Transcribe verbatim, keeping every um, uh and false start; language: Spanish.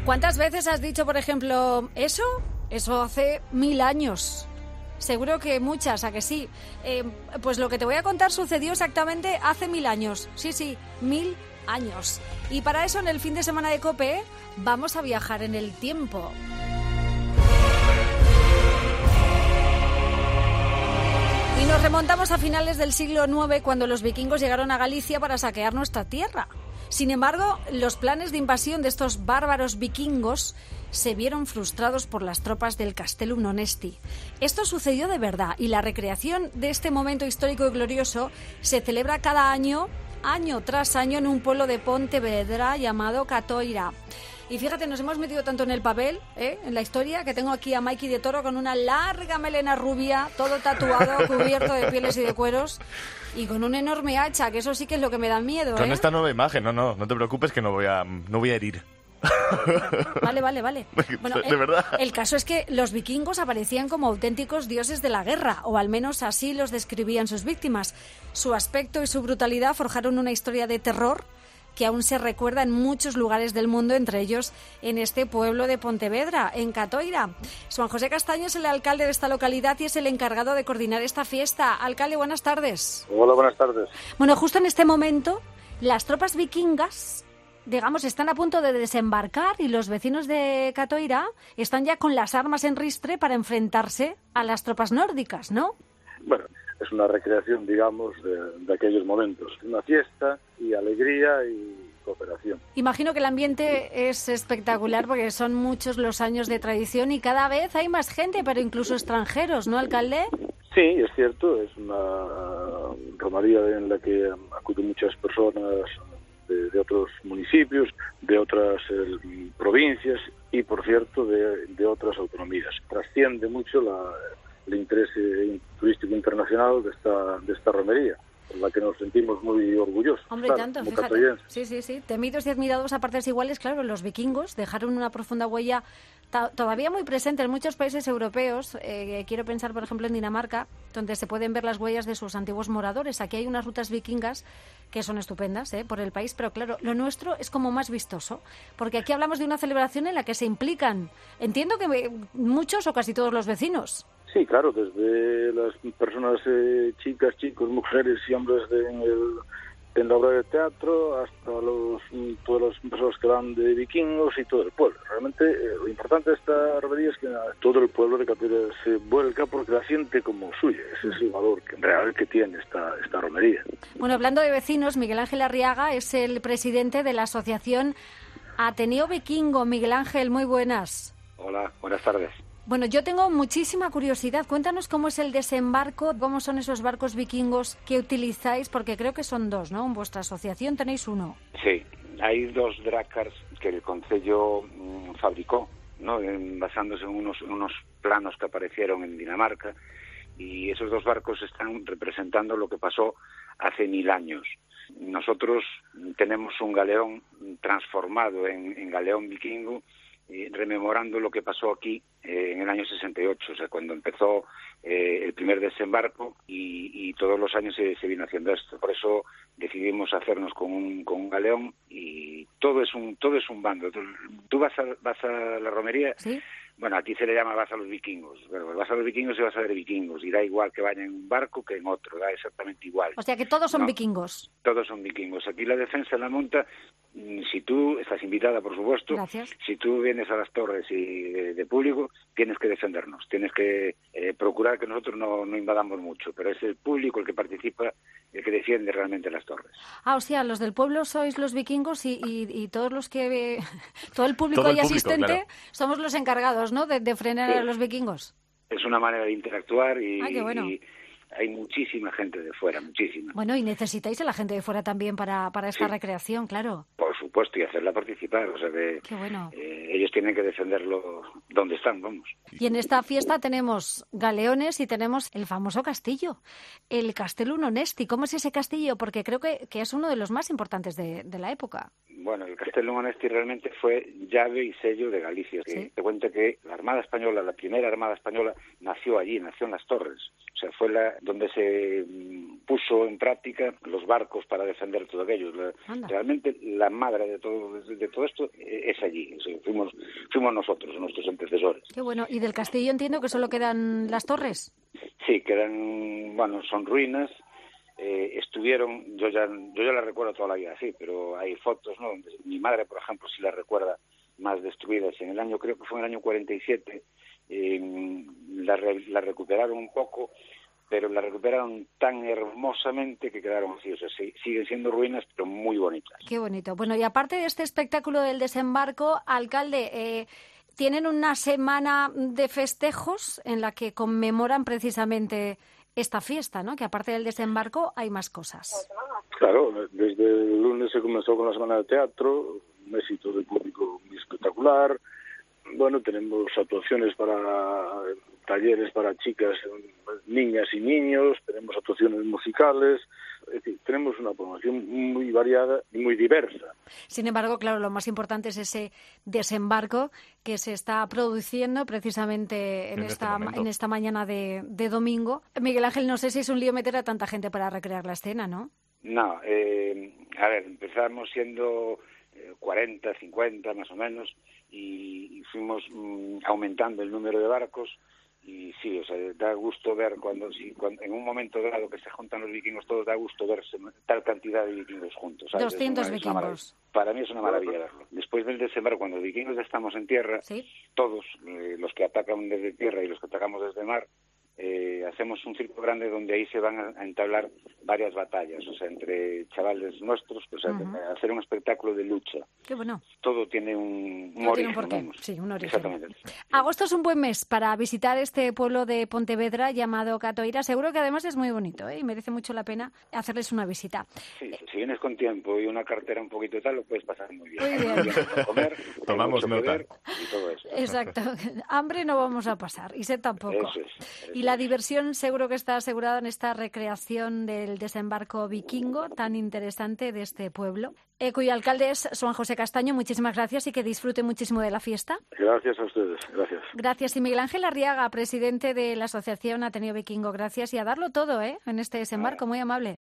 ¿Cuántas veces has dicho, por ejemplo, eso? Eso hace mil años. Seguro que muchas, ¿a que sí? Eh, pues lo que te voy a contar sucedió exactamente hace mil años. Sí, sí, mil años. Y para eso, en el fin de semana de COPE, vamos a viajar en el tiempo. Y nos remontamos a finales del siglo noveno, cuando los vikingos llegaron a Galicia para saquear nuestra tierra. Sin embargo, los planes de invasión de estos bárbaros vikingos se vieron frustrados por las tropas del Castellum Onesti. Esto sucedió de verdad, y la recreación de este momento histórico y glorioso se celebra cada año, año tras año, en un pueblo de Pontevedra llamado Catoira. Y fíjate, nos hemos metido tanto en el papel, ¿eh? en la historia, que tengo aquí a Mikey de Toro con una larga melena rubia, todo tatuado, cubierto de pieles y de cueros, y con una enorme hacha, que eso sí que es lo que me da miedo. Con ¿eh? esta nueva imagen, no, no, no te preocupes que no voy a, no voy a herir. Vale, vale, vale. Bueno, de verdad. El, el caso es que los vikingos aparecían como auténticos dioses de la guerra, o al menos así los describían sus víctimas. Su aspecto y su brutalidad forjaron una historia de terror que aún se recuerda en muchos lugares del mundo, entre ellos en este pueblo de Pontevedra, en Catoira. Juan José Castaño es el alcalde de esta localidad y es el encargado de coordinar esta fiesta. Alcalde, buenas tardes. Hola, buenas tardes. Bueno, justo en este momento, las tropas vikingas, digamos, están a punto de desembarcar y los vecinos de Catoira están ya con las armas en ristre para enfrentarse a las tropas nórdicas, ¿no? Bueno, es una recreación, digamos, de, de aquellos momentos. Una fiesta y alegría y cooperación. Imagino que el ambiente es espectacular porque son muchos los años de tradición y cada vez hay más gente, pero incluso extranjeros, ¿no, alcalde? Sí, es cierto, es una romería en la que acuden muchas personas de, de otros municipios, de otras eh, provincias y, por cierto, de, de otras autonomías. Trasciende mucho la... el interés turístico internacional de esta de esta romería, por la que nos sentimos muy orgullosos. Hombre, claro, tanto, como fíjate. catoyenses. Sí, sí, sí. Temidos y admirados a partes iguales, claro, los vikingos dejaron una profunda huella ta- todavía muy presente en muchos países europeos. Eh, quiero pensar, por ejemplo, en Dinamarca, donde se pueden ver las huellas de sus antiguos moradores. Aquí hay unas rutas vikingas que son estupendas eh, por el país, pero claro, lo nuestro es como más vistoso, porque aquí hablamos de una celebración en la que se implican, entiendo que muchos o casi todos los vecinos. Sí, claro, desde las personas, eh, chicas, chicos, mujeres y hombres de, en, el, en la obra de teatro, hasta los todas las personas que van de vikingos y todo el pueblo. Realmente eh, lo importante de esta romería es que todo el pueblo de Catoira se vuelca porque la siente como suya. Ese es el valor que, real que tiene esta, esta romería. Bueno, hablando de vecinos, Miguel Ángel Arriaga es el presidente de la asociación Ateneo Vikingo. Miguel Ángel, muy buenas. Hola, buenas tardes. Bueno, yo tengo muchísima curiosidad. Cuéntanos cómo es el desembarco, cómo son esos barcos vikingos que utilizáis, porque creo que son dos, ¿no? En vuestra asociación tenéis uno. Sí, hay dos drácars que el concello mmm, fabricó, ¿no? En, basándose en unos, en unos planos que aparecieron en Dinamarca, y esos dos barcos están representando lo que pasó hace mil años. Nosotros tenemos un galeón transformado en, en galeón vikingo, Eh, rememorando lo que pasó aquí eh, en el año sesenta y ocho, o sea, cuando empezó eh, el primer desembarco y, y todos los años se, se vino haciendo esto. Por eso decidimos hacernos con un, con un galeón y todo es un todo es un bando. Tú, tú vas a vas a la romería, ¿sí? Bueno, aquí se le llama vas a los vikingos, pero vas a los vikingos y vas a ver vikingos, y da igual que vayan en un barco que en otro, da exactamente igual. O sea que todos son no, vikingos. Todos son vikingos. Aquí la defensa en la monta, si tú estás invitada, por supuesto, Gracias. Si tú vienes a las torres y de, de público, tienes que defendernos, tienes que eh, procurar que nosotros no, no invadamos mucho, pero es el público el que participa, el que defiende realmente las torres. Ah, o sea, los del pueblo sois los vikingos y, y, y todos los que... todo el público Todo el y público, asistente claro. Somos los encargados, ¿no?, de, de frenar Sí. a los vikingos. Es una manera de interactuar y, Ay, qué bueno. y hay muchísima gente de fuera, muchísima. Bueno, y necesitáis a la gente de fuera también para, para esta Sí. recreación, claro. Por supuesto, y hacerla participar, o sea que Qué bueno. eh, ellos tienen que defenderlo donde están, vamos. Y en esta fiesta tenemos galeones y tenemos el famoso castillo, el Castellum Onesti. ¿Cómo es ese castillo? Porque creo que, que es uno de los más importantes de, de la época. Bueno, el Castellum Onesti realmente fue llave y sello de Galicia. Que Sí. te cuento que la Armada Española, la primera Armada Española, nació allí, nació en las Torres. O sea, fue la donde se puso en práctica los barcos para defender todo aquello. La, realmente la madre de todo de, de todo esto es allí. O sea, fuimos fuimos nosotros, nuestros antecesores. Qué bueno. ¿Y del castillo entiendo que solo quedan las torres? Sí, quedan, bueno, son ruinas. Eh, estuvieron, yo ya yo ya la recuerdo toda la vida así, pero hay fotos, ¿no? Donde mi madre, por ejemplo, sí la recuerda más destruidas. En el año, creo que fue en el año cuarenta y siete, eh, la, la recuperaron un poco, pero la recuperaron tan hermosamente que quedaron así. O sea, sí, siguen siendo ruinas, pero muy bonitas. Qué bonito. Bueno, y aparte de este espectáculo del desembarco, alcalde, eh, tienen una semana de festejos en la que conmemoran precisamente esta fiesta, ¿no? Que aparte del desembarco hay más cosas. Claro, desde el lunes se comenzó con la semana de teatro, un éxito de público muy espectacular. Bueno, tenemos actuaciones para talleres para chicas, niñas y niños, tenemos actuaciones musicales, es decir, tenemos una programación muy variada y muy diversa. Sin embargo, claro, lo más importante es ese desembarco que se está produciendo precisamente en, en esta este en esta mañana de, de domingo. Miguel Ángel, no sé si es un lío meter a tanta gente para recrear la escena, ¿no? No, eh, a ver, empezamos siendo cuarenta, cincuenta más o menos, y fuimos mmm, aumentando el número de barcos. Y sí, o sea, da gusto ver cuando, si, cuando en un momento dado que se juntan los vikingos todos, da gusto verse tal cantidad de vikingos juntos, ¿sabes? doscientos es una, vikingos. Es para mí es una maravilla verlo. Después del desembarco, cuando los vikingos ya estamos en tierra, ¿sí? Todos, eh, los que atacan desde tierra y los que atacamos desde mar, eh, hacemos un circo grande donde ahí se van a, a entablar varias batallas, o sea, entre chavales nuestros, pues uh-huh. a, a hacer un espectáculo de lucha. Qué bueno. Todo tiene un, un Todo origen. Tiene un porqué. Vamos. Sí, un origen. Exactamente. Agosto es un buen mes para visitar este pueblo de Pontevedra llamado Catoira. Seguro que además es muy bonito, ¿eh? Y merece mucho la pena hacerles una visita. Sí, si vienes con tiempo y una cartera un poquito tal, lo puedes pasar muy bien. Muy bien. Para comer, tomamos nota. Y todo eso. Exacto. Hambre no vamos a pasar, y sed tampoco. Eso es, eso y la diversión seguro que está asegurada en esta recreación del desembarco vikingo tan interesante de este pueblo, eh, cuyo alcalde es Juan José Castaño. Muchísimas gracias y que disfrute muchísimo de la fiesta. Gracias a ustedes, gracias. Gracias. Y Miguel Ángel Arriaga, presidente de la Asociación Ateneo Vikingo, gracias, y a darlo todo, ¿eh? En este desembarco, muy amable.